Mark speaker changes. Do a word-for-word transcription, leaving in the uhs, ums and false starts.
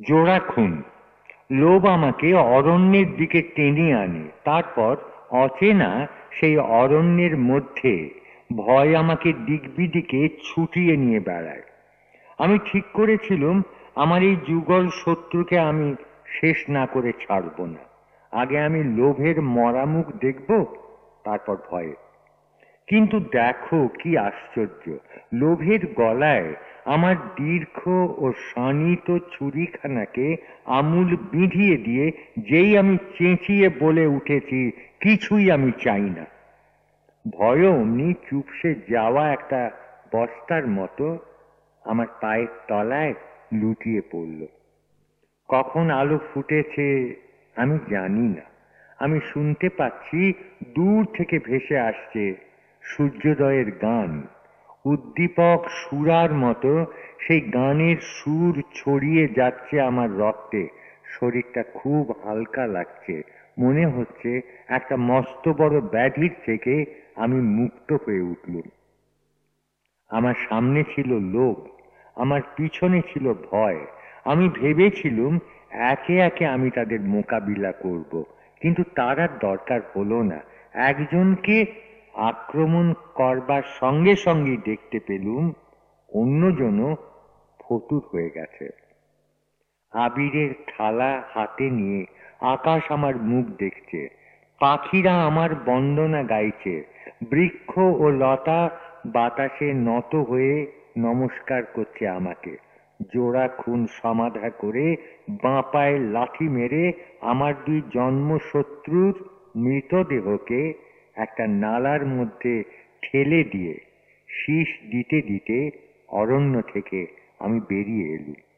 Speaker 1: জোড়া খুন। লোভ আমাকে অরণ্যের দিকে টেনে আনে, তারপর অচেনা সেই অরণ্যের মধ্যে ভয় আমাকে দিকবিদিকে ছুটিয়ে নিয়ে বেড়ায়। আমি ঠিক করেছিলুম আমার এই যুগল শত্রুকে আমি শেষ না করে ছাড়ব না। আগে আমি লোভের মরা মুখ দেখব, তারপর ভয়ে। কিন্তু দেখো কি আশ্চর্য, লোভের গলায় আমার দীর্ঘ ও শানিত ছুরিখানাকে আমূল বিঁধিয়ে দিয়ে যেই আমি চেঁচিয়ে বলে উঠেছি, কিছুই আমি চাই না, ভয়ও অমনি চুপসে যাওয়া একটা বস্তার মতো আমার পায়ের তলায় লুটিয়ে পড়ল। কখন আলো ফুটেছে আমি জানি না। আমি শুনতে পাচ্ছি দূর থেকে ভেসে আসছে সূর্যোদয়ের গান। উদ্দীপক সুরার মতো সেই গানের সুর ছড়িয়ে যাচ্ছে আমার রক্তে। শরীরটা খুব হালকা লাগছে, মনে হচ্ছে একটা মস্ত বড় ব্যাধির থেকে আমি মুক্ত হয়ে উঠলুম। আমার সামনে ছিল লোভ, আমার পিছনে ছিল ভয়। আমি ভেবেছিলুম একে একে আমি তাদের মোকাবিলা করব, কিন্তু তার আর দরকার হলো না। একজনকে আক্রমণ করবার সঙ্গে সঙ্গেই দেখতে পেলুম অন্যজনও ফতুর হয়ে গেছে। আবিরের থালা হাতে নিয়ে আকাশ আমার মুখ দেখছে, পাখিরা আমার বন্দনা গাইছে, বৃক্ষ ও লতা বাতাসে নত হয়ে নমস্কার করছে আমাকে। জোড়া খুন সমাধা করে বাঁ পায়ে লাথি মেরে আমার দুই জন্মশত্রুর মৃতদেহকে একটা নালার মধ্যে ঠেলে দিয়ে শীষ দিতে দিতে অরণ্য থেকে আমি বেরিয়ে এলুম।